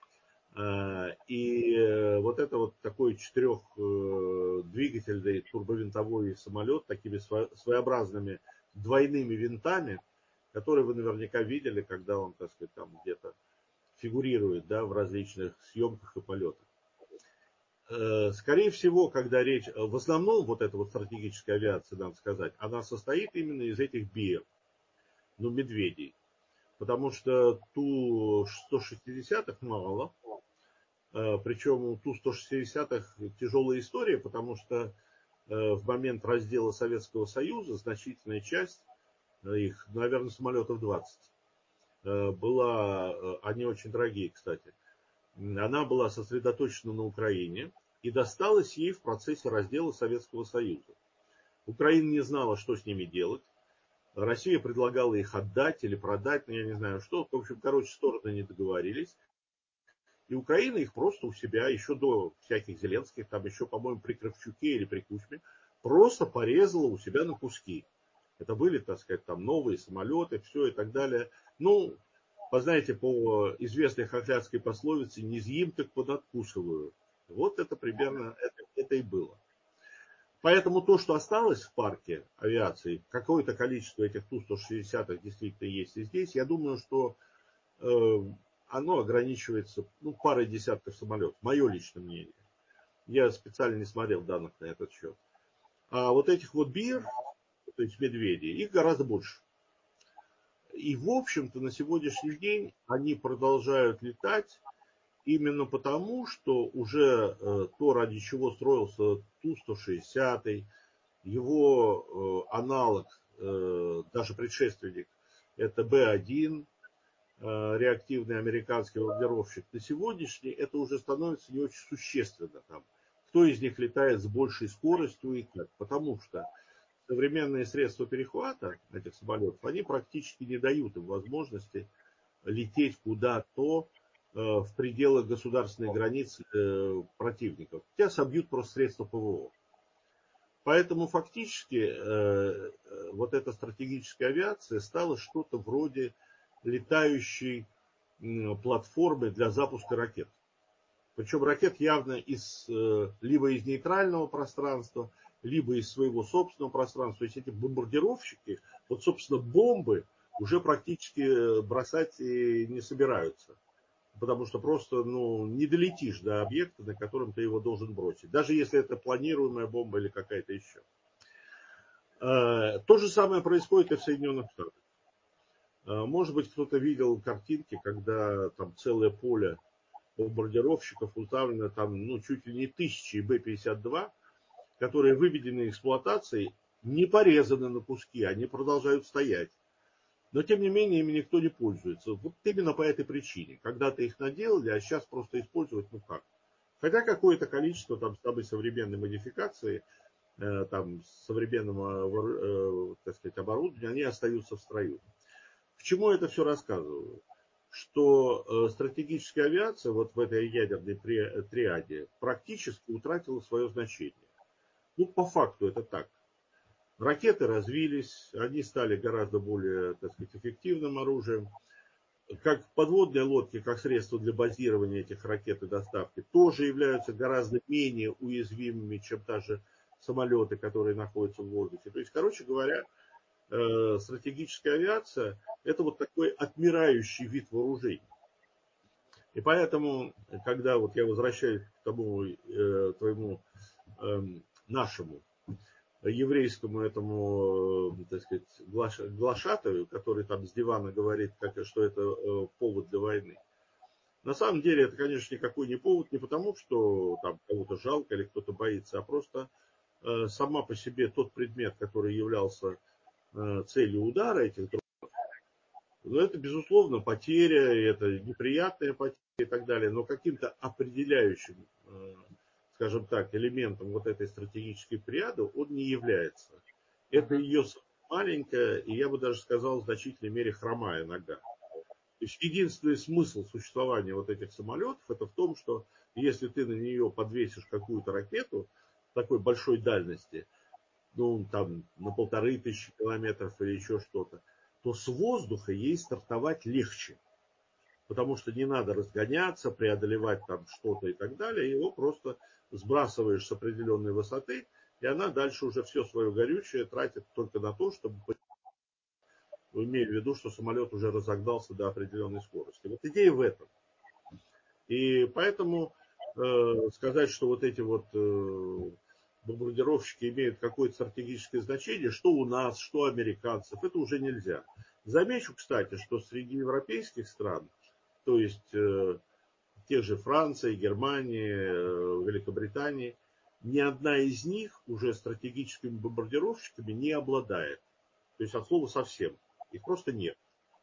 И вот это вот такой четырехдвигательный турбовинтовой самолет, такими своеобразными двойными винтами, которые вы наверняка видели, когда он, так сказать, там где-то фигурирует, да, в различных съемках и полетах. Скорее всего, когда речь, в основном вот эта вот стратегическая авиация, надо сказать, она состоит именно из этих биев, ну, медведей. Потому что Ту сто шестидесятых мало, причем у Ту сто шестидесятых тяжелая история, потому что в момент раздела Советского Союза значительная часть их, наверное, самолетов двадцать, была, они очень дорогие, кстати, она была сосредоточена на Украине и досталась ей в процессе раздела Советского Союза. Украина не знала, что с ними делать. Россия предлагала их отдать или продать, ну, я не знаю что. В общем, короче, стороны не договорились. И Украина их просто у себя, еще до всяких Зеленских, там еще, по-моему, при Кравчуке или при Кучме, просто порезала у себя на куски. Это были, так сказать, там новые самолеты, все и так далее. Ну, знаете, по известной хохлядской пословице, не съем, так понадкусываю. Вот это примерно, это, это и было. Поэтому то, что осталось в парке авиации, какое-то количество этих Ту сто шестидесятых действительно есть и здесь, я думаю, что э, оно ограничивается, ну, парой десятков самолетов. Мое личное мнение. Я специально не смотрел данных на этот счет. А вот этих вот бир, то есть медведей, их гораздо больше. И, в общем-то, на сегодняшний день они продолжают летать. именно потому, что уже э, то, ради чего строился Ту сто шестьдесят, его э, аналог, э, даже предшественник, это Бэ один, э, реактивный американский бомбардировщик, на сегодняшний это уже становится не очень существенно. Там, кто из них летает с большей скоростью и как. Потому что современные средства перехвата этих самолетов, они практически не дают им возможности лететь куда-то э, в пределах государственной границы э, противников. Тебя собьют просто средства Пэ Вэ О. Поэтому фактически э, вот эта стратегическая авиация стала что-то вроде летающей э, платформы для запуска ракет. Причем ракет явно из, э, либо из нейтрального пространства, либо из своего собственного пространства. То есть эти бомбардировщики, вот собственно бомбы уже практически бросать и не собираются. Потому что просто ну, не долетишь до объекта, на котором ты его должен бросить. Даже если это планируемая бомба или какая-то еще. То же самое происходит и в Соединенных Штатах. Может быть, кто-то видел картинки, когда там целое поле бомбардировщиков уставлено там, ну, чуть ли не тысячи Бэ пятьдесят два, которые выведены эксплуатацией, не порезаны на куски, они продолжают стоять. Но, тем не менее, ими никто не пользуется. Вот именно по этой причине. Когда-то их наделали, а сейчас просто использовать, ну как. Хотя какое-то количество там самой современной модификации, э, там, современного, э, так сказать, оборудования, они остаются в строю. К чему это все рассказываю? Что э, стратегическая авиация вот в этой ядерной триаде практически утратила свое значение. Ну, по факту это так. Ракеты развились, они стали гораздо более, так сказать, эффективным оружием. Как подводные лодки, как средство для базирования этих ракет и доставки, тоже являются гораздо менее уязвимыми, чем даже самолеты, которые находятся в воздухе. То есть, короче говоря, стратегическая авиация – это вот такой отмирающий вид вооружений. И поэтому, когда вот я возвращаюсь к тому э, твоему э, нашему еврейскому этому, так сказать, глашатаю, который там с дивана говорит, как, что это э, повод для войны. На самом деле это, конечно, никакой не повод, не потому, что там кого-то жалко или кто-то боится, а просто э, сама по себе тот предмет, который являлся э, целью удара этих дронов, ну, это, безусловно, потеря, это неприятная потеря и так далее, но каким-то определяющим, э, скажем так, элементом вот этой стратегической триады он не является. Это ее маленькая, и я бы даже сказал, в значительной мере хромая нога. То есть единственный смысл существования вот этих самолетов, это в том, что если ты на нее подвесишь какую-то ракету такой большой дальности, ну, там, на полторы тысячи километров или еще что-то, то с воздуха ей стартовать легче. Потому что не надо разгоняться, преодолевать там что-то и так далее. Его просто сбрасываешь с определенной высоты, и она дальше уже все свое горючее тратит только на то, чтобы, имея в виду, что самолет уже разогнался до определенной скорости. Вот идея в этом. И поэтому э, сказать, что вот эти вот э, бомбардировщики имеют какое-то стратегическое значение, что у нас, что у американцев, это уже нельзя. Замечу, кстати, что среди европейских стран, то есть э, тех же Франции, Германии, э, Великобритании, ни одна из них уже стратегическими бомбардировщиками не обладает. То есть от слова совсем. Их просто нет.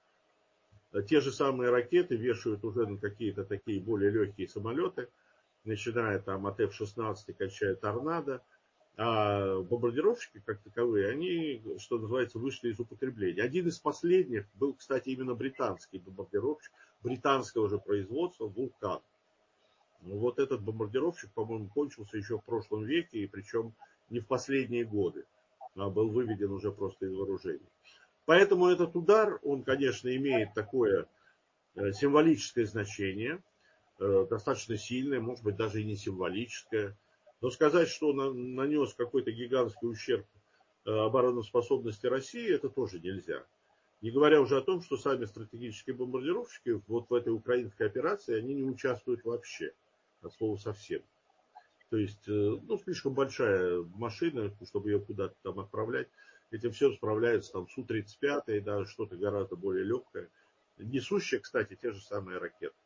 Те же самые ракеты вешают уже на какие-то такие более легкие самолеты, начиная там от Эф шестнадцать, качая торнадо. А бомбардировщики, как таковые, они, что называется, вышли из употребления. Один из последних был, кстати, именно британский бомбардировщик, британского же производства, «Вулкан». Вот этот бомбардировщик, по-моему, кончился еще в прошлом веке, и причем не в последние годы, а был выведен уже просто из вооружения. Поэтому этот удар, он, конечно, имеет такое символическое значение, достаточно сильное, может быть, даже и не символическое. Но сказать, что он нанес какой-то гигантский ущерб обороноспособности России, это тоже нельзя. Не говоря уже о том, что сами стратегические бомбардировщики вот в этой украинской операции, они не участвуют вообще, от слова совсем. То есть, ну, слишком большая машина, чтобы ее куда-то там отправлять. Этим все справляются там Су тридцать пять и даже что-то гораздо более легкое. Несущие, кстати, те же самые ракеты.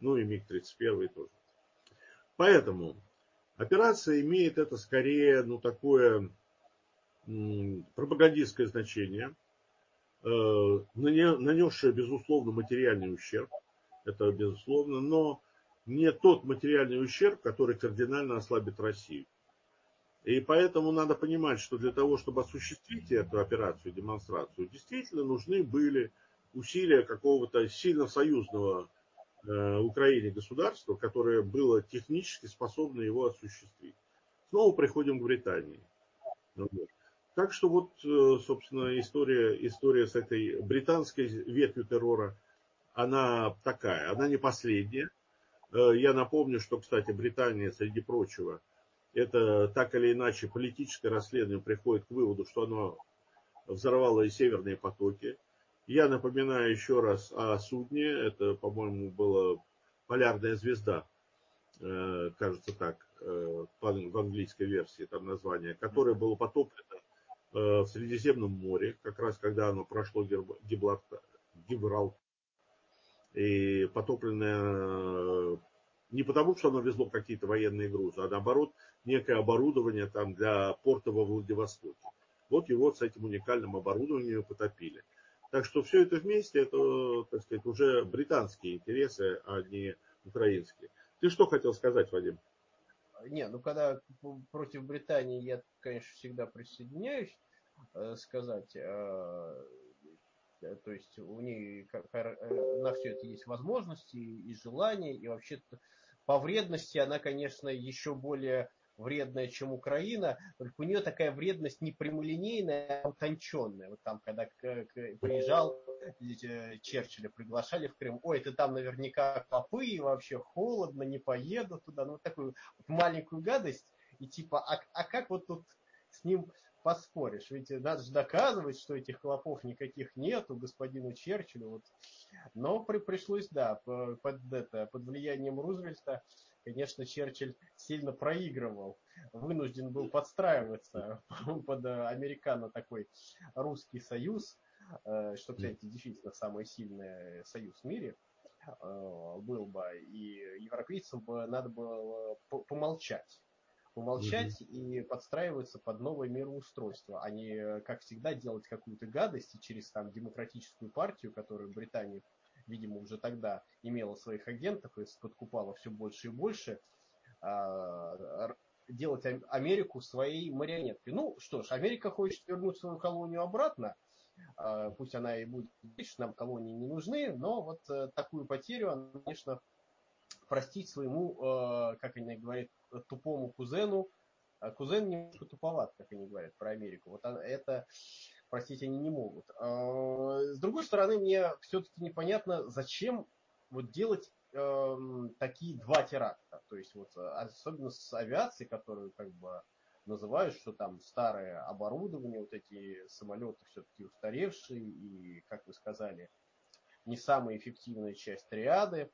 ну и миг тридцать один тоже. Поэтому операция имеет это скорее, ну, такое м, пропагандистское значение, э, нанесшее, безусловно, материальный ущерб, это безусловно, но не тот материальный ущерб, который кардинально ослабит Россию. И поэтому надо понимать, что для того, чтобы осуществить эту операцию, демонстрацию, действительно нужны были усилия какого-то сильно союзного э, Украине государства, которое было технически способно его осуществить. Снова приходим к Британии. Вот. Так что вот, э, собственно, история, история с этой британской ветвью террора, она такая, она не последняя. Э, я напомню, что, кстати, Британия, среди прочего, это так или иначе политическое расследование приходит к выводу, что оно взорвало и северные потоки. Я напоминаю еще раз о судне, это, по-моему, была полярная звезда, кажется так, в английской версии там название, которое было потоплено в Средиземном море, как раз когда оно прошло Гибралтар, и потопленное не потому, что оно везло какие-то военные грузы, а наоборот, некое оборудование там для порта во Владивостоке. Вот его с этим уникальным оборудованием потопили. Так что все это вместе, это, так сказать, уже британские интересы, а не украинские. Ты что хотел сказать, Вадим? Не, ну когда против Британии я, конечно, всегда присоединяюсь, э, сказать, э, то есть у нее как, э, на все это есть возможности и желания, и вообще-то по вредности она, конечно, еще более вредная, чем Украина, только у нее такая вредность не прямолинейная, а утонченная. Вот там, когда к, к, приезжал Черчилля, приглашали в Крым, ой, ты там наверняка клопы, и вообще холодно, не поеду туда. Ну, вот такую вот маленькую гадость, и типа, а, а как вот тут с ним поспоришь? Ведь надо же доказывать, что этих клопов никаких нету, господину Черчиллю. Вот. Но при, пришлось, да, под, это, под влиянием Рузвельта, конечно, Черчилль сильно проигрывал, вынужден был подстраиваться под американо такой русский союз, что, кстати, действительно самый сильный союз в мире был бы, и европейцам бы надо было помолчать. Помолчать mm-hmm. и подстраиваться под новое мироустройство, а не, как всегда, делать какую-то гадость и через там демократическую партию, которую Британия, видимо, уже тогда имела своих агентов и подкупала все больше и больше, делать Америку своей марионеткой. Ну что ж, Америка хочет вернуть свою колонию обратно, пусть она и будет, что нам колонии не нужны, но вот такую потерю она, конечно, простить своему, как они говорят, тупому кузену. Кузен немножко туповат, как они говорят про Америку. Вот это простить они не могут. С другой стороны, мне все-таки непонятно, зачем вот делать э, такие два теракта. То есть вот особенно с авиацией, которую как бы называют, что там старое оборудование, вот эти самолеты все-таки устаревшие и, как вы сказали, не самая эффективная часть триады,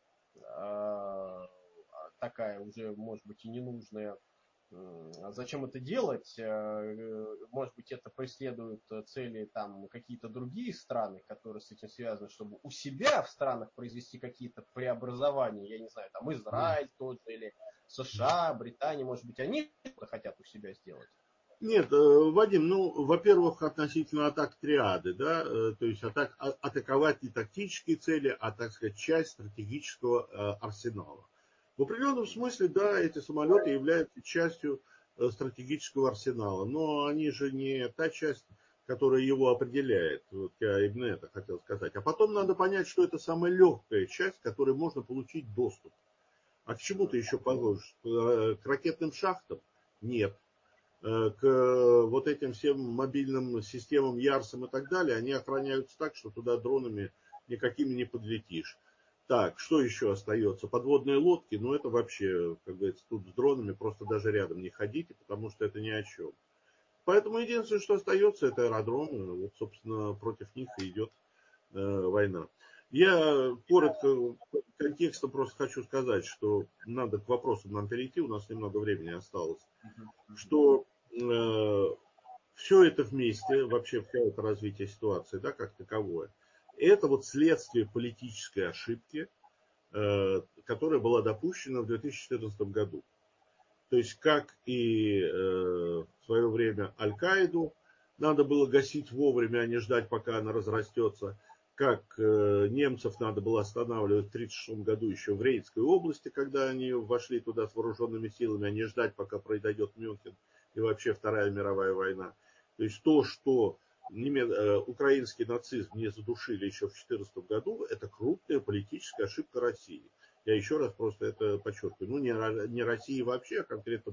э, такая уже, может быть, и ненужная. Зачем это делать? Может быть, это преследуют цели там какие-то другие страны, которые с этим связаны, чтобы у себя в странах произвести какие-то преобразования. Я не знаю, там Израиль тот же, или США, Британия, может быть, они что-то хотят у себя сделать? Нет, Вадим, ну, во-первых, относительно атак триады, да, то есть атак, атаковать не тактические цели, а, так сказать, часть стратегического арсенала. В определенном смысле, да, эти самолеты являются частью стратегического арсенала, но они же не та часть, которая его определяет. Вот я именно это хотел сказать. А потом надо понять, что это самая легкая часть, к которой можно получить доступ. А к чему ты еще положишь? К ракетным шахтам? Нет. К вот этим всем мобильным системам Ярсам и так далее, они охраняются так, что туда дронами никакими не подлетишь. Так, что еще остается? Подводные лодки, ну это вообще, как говорится, тут с дронами просто даже рядом не ходите, потому что это ни о чем. Поэтому единственное, что остается, это аэродромы. Вот, собственно, против них и идет э, война. Я коротко, контекстом просто хочу сказать, что надо к вопросам нам перейти, у нас немного времени осталось. Что э, все это вместе, вообще все это развитие ситуации, да, как таковое, это вот следствие политической ошибки, которая была допущена в две тысячи четырнадцатом году. То есть, как и в свое время Аль-Каиду надо было гасить вовремя, а не ждать, пока она разрастется, как немцев надо было останавливать в тысяча девятьсот тридцать шестом году еще в Рейнской области, когда они вошли туда с вооруженными силами, а не ждать, пока произойдет Мюнхен и вообще Вторая мировая война. То есть то, что украинский нацизм не задушили еще в две тысячи четырнадцатом году, это крупная политическая ошибка России. Я еще раз просто это подчеркиваю. Ну, не, не России вообще, а конкретно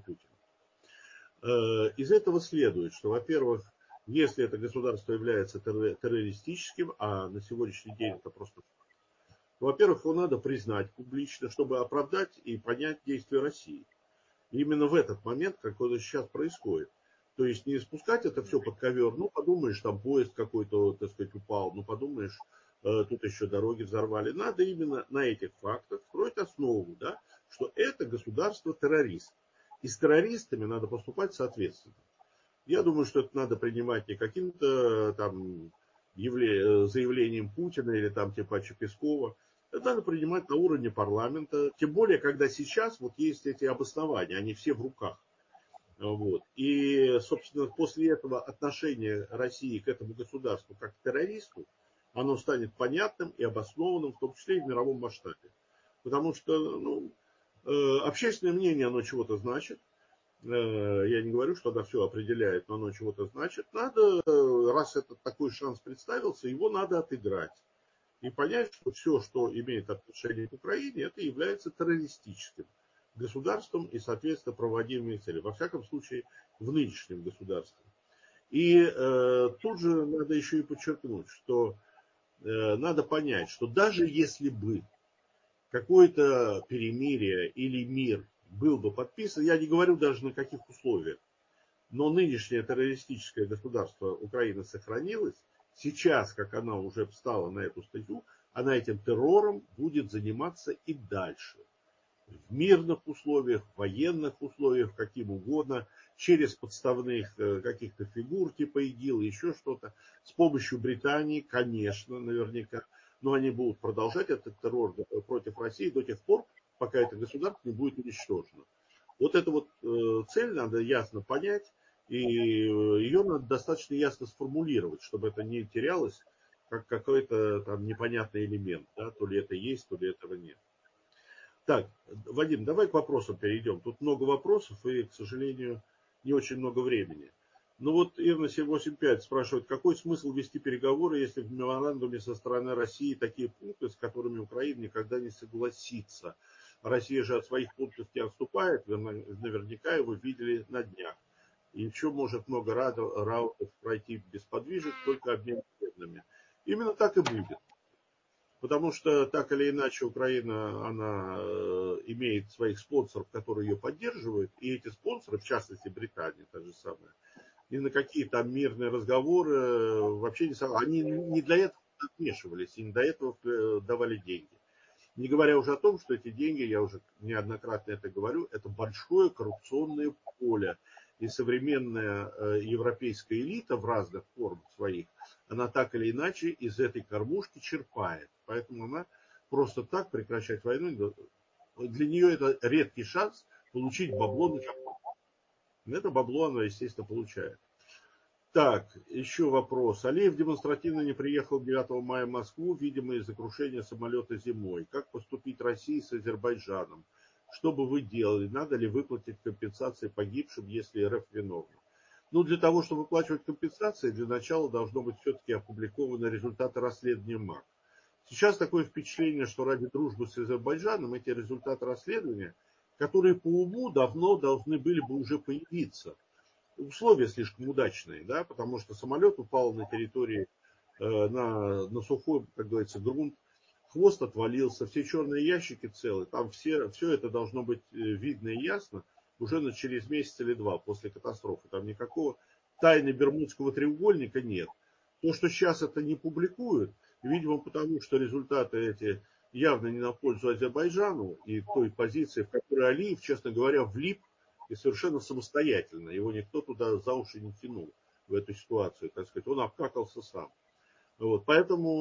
Путина. Из этого следует, что, во-первых, если это государство является террористическим, а на сегодняшний день это просто... Во-первых, его надо признать публично, чтобы оправдать и понять действия России. И именно в этот момент, как это сейчас происходит. То есть не спускать это все под ковер, ну подумаешь, там поезд какой-то, так сказать, упал, ну подумаешь, тут еще дороги взорвали. Надо именно на этих фактах строить основу, да, что это государство террорист. И с террористами надо поступать соответственно. Я думаю, что это надо принимать не каким-то там заявлением Путина или там типа Пескова. Это надо принимать на уровне парламента. Тем более, когда сейчас вот есть эти обоснования, они все в руках. Вот. И, собственно, после этого отношение России к этому государству как к террористу, оно станет понятным и обоснованным, в том числе и в мировом масштабе. Потому что ну, общественное мнение, оно чего-то значит. Я не говорю, что оно все определяет, но оно чего-то значит. Надо, раз этот такой шанс представился, его надо отыграть. И понять, что все, что имеет отношение к Украине, это является террористическим государством и, соответственно, проводимыми цели. Во всяком случае, в нынешнем государстве. И э, тут же надо еще и подчеркнуть, что э, надо понять, что даже если бы какое-то перемирие или мир был бы подписан, я не говорю даже на каких условиях, но нынешнее террористическое государство Украины сохранилось, сейчас, как она уже встала на эту стезю, она этим террором будет заниматься и дальше. В мирных условиях, в военных условиях, каким угодно, через подставных каких-то фигур типа ИГИЛ, еще что-то, с помощью Британии, конечно, наверняка, но они будут продолжать этот террор против России до тех пор, пока это государство не будет уничтожено. Вот эту вот цель надо ясно понять, и ее надо достаточно ясно сформулировать, чтобы это не терялось как какой-то там непонятный элемент, да, то ли это есть, то ли этого нет. Так, Вадим, давай к вопросам перейдем. Тут много вопросов и, к сожалению, не очень много времени. Ну вот Ирна семь восемь пять спрашивает, какой смысл вести переговоры, если в меморандуме со стороны России такие пункты, с которыми Украина никогда не согласится. Россия же от своих пунктов не отступает, вы наверняка его видели на днях. И еще может много раундов пройти без подвижек, только обмен военными. Именно так и будет. Потому что так или иначе Украина, она имеет своих спонсоров, которые ее поддерживают. И эти спонсоры, в частности Британия, та же самая, ни на какие там мирные разговоры вообще не согласны. Они не для этого вмешивались, и не для этого давали деньги. Не говоря уже о том, что эти деньги, я уже неоднократно это говорю, это большое коррупционное поле. И современная европейская элита в разных формах своих, она так или иначе из этой кормушки черпает. Поэтому она просто так прекращать войну, для нее это редкий шанс получить бабло на капот. Это бабло она, естественно, получает. Так, еще вопрос. Алиев демонстративно не приехал девятого мая в Москву, видимо, из-за крушения самолета зимой. Как поступить России с Азербайджаном? Что бы вы делали? Надо ли выплатить компенсации погибшим, если РФ виновна? Ну, для того, чтобы выплачивать компенсации, для начала должно быть все-таки опубликованы результаты расследования МАК. Сейчас такое впечатление, что ради дружбы с Азербайджаном эти результаты расследования, которые по уму давно должны были бы уже появиться, условия слишком удачные, да, потому что самолет упал на территории, э, на, на сухой, как говорится, грунт, хвост отвалился, все черные ящики целы, там все, все это должно быть видно и ясно уже на, через месяц или два после катастрофы. Там никакого тайны Бермудского треугольника нет. То, что сейчас это не публикуют, видимо, потому что результаты эти явно не на пользу Азербайджану и той позиции, в которой Алиев, честно говоря, влип и совершенно самостоятельно. Его никто туда за уши не тянул в эту ситуацию, так сказать. Он обкакался сам. Вот. Поэтому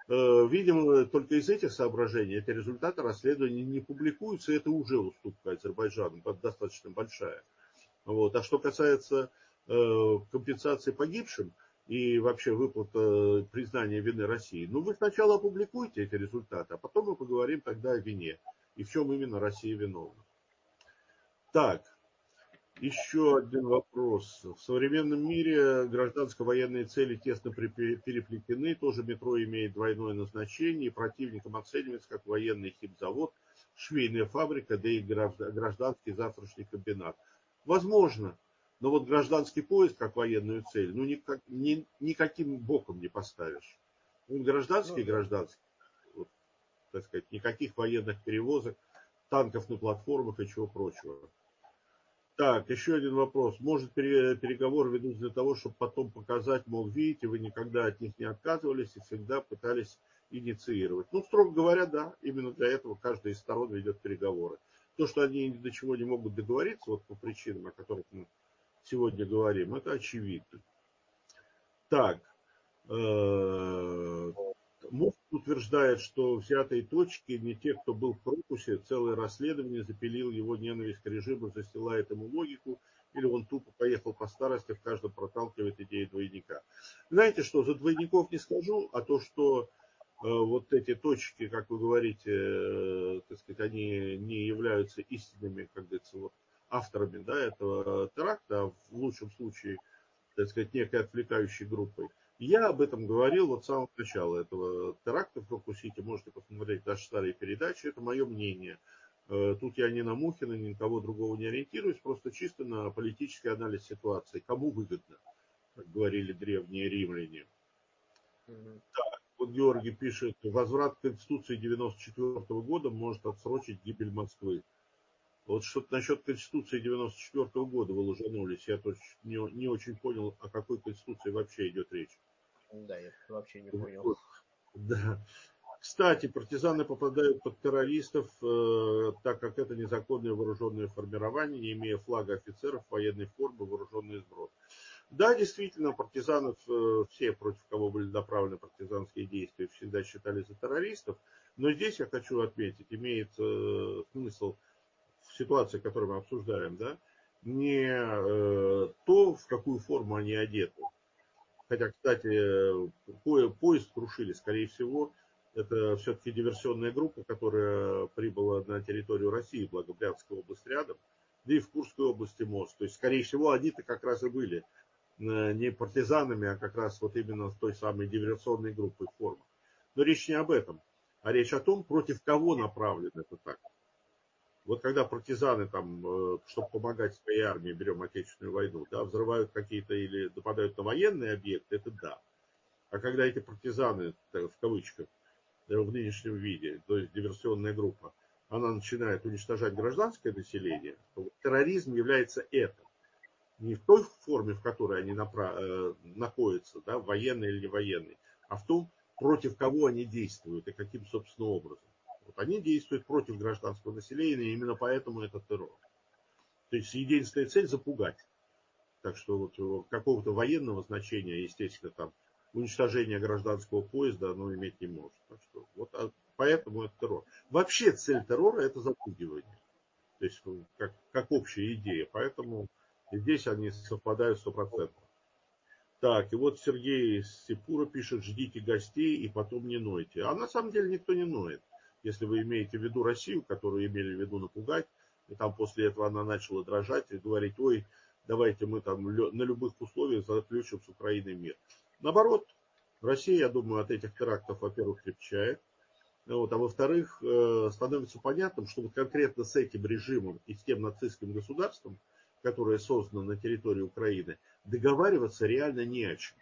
Видимо, только из этих соображений эти результаты расследования не публикуются, и это уже уступка Азербайджану, достаточно большая. Вот. А что касается компенсации погибшим и вообще выплата признания вины России, ну вы сначала опубликуйте эти результаты, а потом мы поговорим тогда о вине и в чем именно Россия виновна. Так. Еще один вопрос. В современном мире гражданско-военные цели тесно переплетены. Тоже метро имеет двойное назначение. И противником оценивается как военный химзавод, швейная фабрика, да и гражданский завтрашний комбинат. Возможно. Но вот гражданский поезд как военную цель, ну никак, ни, никаким боком не поставишь. Он гражданский, ну, гражданский. Вот, так сказать, никаких военных перевозок, танков на платформах и чего прочего. Так, еще один вопрос. Может, переговоры ведутся для того, чтобы потом показать, мол, видите, вы никогда от них не отказывались и всегда пытались инициировать? Ну, строго говоря, да. Именно для этого каждая из сторон ведет переговоры. То, что они ни до чего не могут договориться, вот по причинам, о которых мы сегодня говорим, это очевидно. Так. Муфт утверждает, что взятые точки не те, кто был в корпусе, целое расследование запилил его ненависть к режиму, застилает ему логику, или он тупо поехал по старости, в каждом проталкивает идею двойника. Знаете что, за двойников не скажу, а то, что э, вот эти точки, как вы говорите, э, так сказать, они не являются истинными, как говорится, вот, авторами, да, этого теракта, а в лучшем случае, так сказать, некой отвлекающей группой. Я об этом говорил вот с самого начала этого теракта в Крокус-Сити. Можете посмотреть наши старые передачи. Это мое мнение. Тут я ни на Мухина, ни на кого другого не ориентируюсь. Просто чисто на политический анализ ситуации. Кому выгодно, как говорили древние римляне. Mm-hmm. Так, вот Георгий пишет. Возврат к Конституции девяносто четвёртого года может отсрочить гибель Москвы. Вот что-то насчет Конституции девяносто четвёртого года вы лужанулись. Я точно не, не очень понял, о какой Конституции вообще идет речь. Да, я вообще не понял. Да. Кстати, партизаны попадают под террористов, э, так как это незаконное вооруженное формирование, не имея флага офицеров, военной формы, вооруженный сброд. Да, действительно, партизанов, э, все, против кого были направлены партизанские действия, всегда считали за террористов. Но здесь я хочу отметить, имеет э, смысл в ситуации, которую мы обсуждаем, да, не э, то, в какую форму они одеты. Хотя, кстати, поезд крушили, скорее всего, это все-таки диверсионная группа, которая прибыла на территорию России, благо Брянская область рядом, да и в Курской области мост. То есть, скорее всего, они-то как раз и были не партизанами, а как раз вот именно той самой диверсионной группой в формах. Но речь не об этом, а речь о том, против кого направлен это так. Вот когда партизаны, там, чтобы помогать своей армии, берем Отечественную войну, да, взрывают какие-то или нападают на военные объекты, это да. А когда эти партизаны, в кавычках, в нынешнем виде, то есть диверсионная группа, она начинает уничтожать гражданское население, то терроризм является это. Не в той форме, в которой они направ... находятся, да, военные или не военные, а в том, против кого они действуют и каким, собственно, образом. Вот они действуют против гражданского населения, и именно поэтому это террор. То есть единственная цель – запугать. Так что вот какого-то военного значения, естественно, там уничтожение гражданского поезда оно иметь не может. Так что вот поэтому это террор. Вообще цель террора – это запугивание. То есть как, как общая идея. Поэтому здесь они совпадают сто процентов. Так, и вот Сергей Сипура пишет, ждите гостей и потом не нойте. А на самом деле никто не ноет. Если вы имеете в виду Россию, которую имели в виду напугать, и там после этого она начала дрожать и говорить, ой, давайте мы там на любых условиях заключим с Украиной мир. Наоборот, Россия, я думаю, от этих терактов, во-первых, крепчает, вот, а во-вторых, становится понятным, что вот конкретно с этим режимом и с тем нацистским государством, которое создано на территории Украины, договариваться реально не о чем.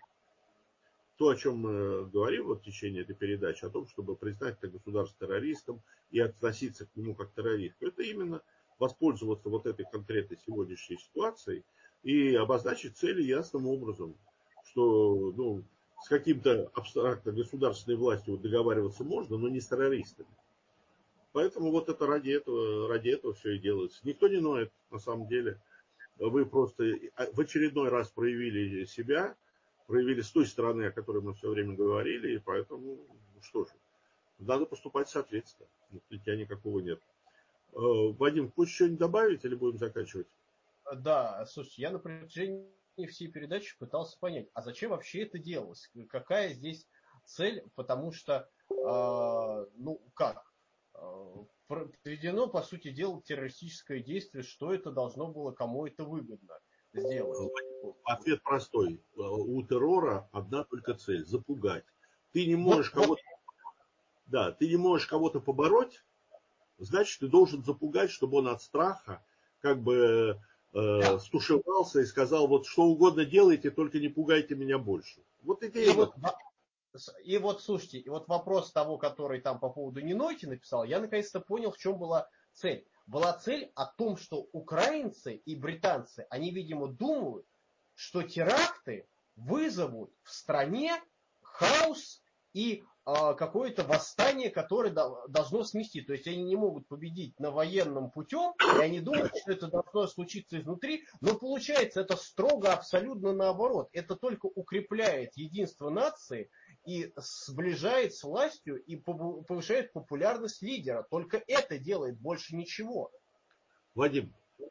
То, о чем мы говорим вот в течение этой передачи, о том, чтобы признать это государство террористом и относиться к нему как к террористу, это именно воспользоваться вот этой конкретной сегодняшней ситуацией и обозначить цели ясным образом, что ну, с каким-то абстрактно государственной властью договариваться можно, но не с террористами. Поэтому вот это ради этого, ради этого все и делается. Никто не ноет, на самом деле. Вы просто в очередной раз проявили себя, проявили с той стороны, о которой мы все время говорили, и поэтому что же, надо поступать соответственно. Для никакого нет. Вадим, хочешь что-нибудь добавить или будем заканчивать? Да, слушайте, я на протяжении всей передачи пытался понять, а зачем вообще это делалось? Какая здесь цель? Потому что, э, ну как, э, проведено, по сути дела, террористическое действие, что это должно было кому это выгодно сделать? Ответ простой. У террора одна только цель – запугать. Ты не можешь вот, кого-то, вот. Да, ты не можешь кого-то побороть, значит, ты должен запугать, чтобы он от страха как бы э, стушевался и сказал, вот что угодно делайте, только не пугайте меня больше. Вот идея. И вот, и вот, слушайте, и вот вопрос того, который там по поводу Нинойти написал, я наконец-то понял, в чем была цель. Была цель о том, что украинцы и британцы, они, видимо, думают, что теракты вызовут в стране хаос и э, какое-то восстание, которое до, должно смести. То есть они не могут победить на военном путем, и они думают, что это должно случиться изнутри, но получается это строго абсолютно наоборот. Это только укрепляет единство нации и сближает с властью и повышает популярность лидера. Только это делает, больше ничего. Вадим,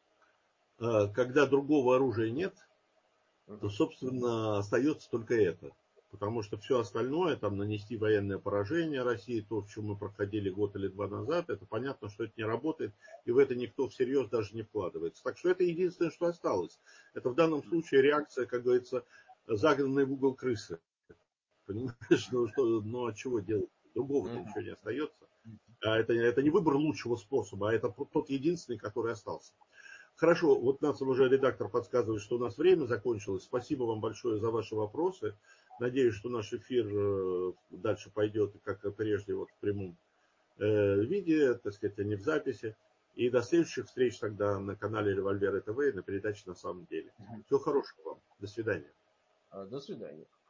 когда другого оружия нет, то, собственно, остается только это. Потому что все остальное, там, нанести военное поражение России, то, в чем мы проходили год или два назад, это понятно, что это не работает, и в это никто всерьез даже не вкладывается. Так что это единственное, что осталось. Это в данном случае реакция, как говорится, загнанной в угол крысы. Понимаешь, ну, что, ну а чего делать? Другого-то ничего не остается. А это, это не выбор лучшего способа, а это тот единственный, который остался. Хорошо, вот нас уже редактор подсказывает, что у нас время закончилось. Спасибо вам большое за ваши вопросы. Надеюсь, что наш эфир дальше пойдет, как и прежде, вот в прямом виде, так сказать, а не в записи. И до следующих встреч тогда на канале Револьвер ТВ и на передаче «На самом деле». Всего хорошего вам. До свидания. До свидания.